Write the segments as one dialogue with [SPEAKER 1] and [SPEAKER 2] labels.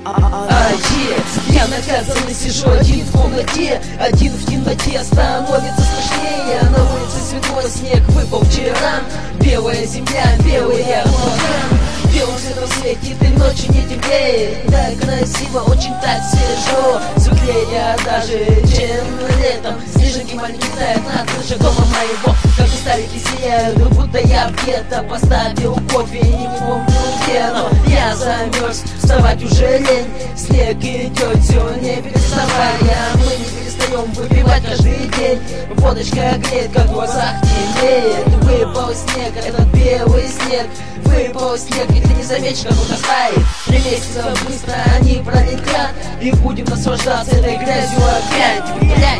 [SPEAKER 1] Я наказанный сижу один в комнате, один в темноте становится страшнее. На улице светло, снег выпал вчера, белая земля, белые облака. Белым светом светит и ночью не темнеет. Так красиво, очень так свежо, светлее даже, чем летом. Снежинки маленькие тают на крыше дома моего, как и старики сияют, будто я где-то поставил кофе и не помню где. Но я замерз, вставать уже лень, снег идет все не переставая. Мы не перестаем выпивать каждый день, водочка греет, как в глазах темнеет. Выпал снег, этот белый снег, выпал снег, и ты не заметишь, как он растает. 3 месяца быстро они пролетят, и будем наслаждаться этой грязью опять, блять.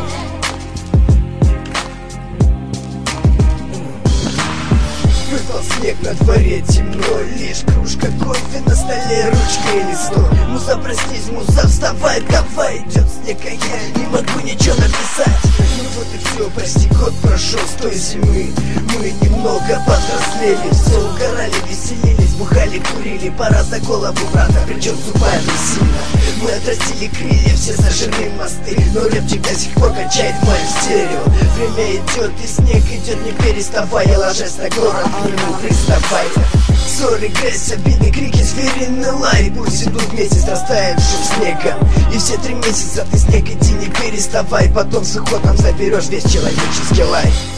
[SPEAKER 2] Выпал снег, на дворе темно, лишь кружка кофе на столе, ручка и листок. Муза, простись, муза, вставай, давай, идет снег, а я не могу ничего написать. Ну вот и все, почти год прошел с той зимы. Мы немного повзрослели, все угорали, веселились, бухали, курили, пора за голову брата, причем тупая сильно. Мы отрастили крылья, все сожжены мосты, но рэпчик до сих пор качает мой стерео. Время идет и снег идет, не переставая, ложась на город, к нему приставая. Ссоры, грязь, обиды, крики, звериный лай. Пусть идут месяц, растает шум снегом, и все 3 месяца ты снег иди, не переставай. Потом с уходом заберешь весь человеческий лай.